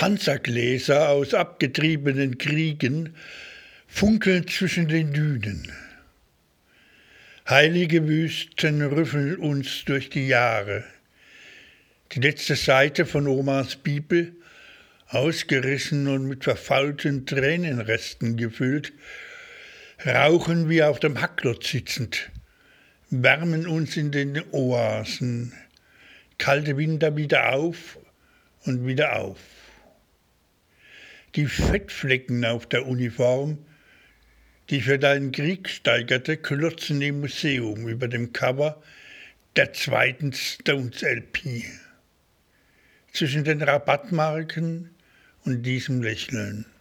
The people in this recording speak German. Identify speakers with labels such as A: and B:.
A: Panzergläser aus abgetriebenen Kriegen funkeln zwischen den Dünen. Heilige Wüsten rüffeln uns durch die Jahre. Die letzte Seite von Omas Bibel, ausgerissen und mit verfaulten Tränenresten gefüllt, rauchen wir auf dem Hacklotz sitzend, wärmen uns in den Oasen, kalte Winter wieder auf und wieder auf. Die Fettflecken auf der Uniform, die für deinen Krieg steigerte, klotzen im Museum über dem Cover der zweiten Stones-LP. Zwischen den Rabattmarken und diesem Lächeln.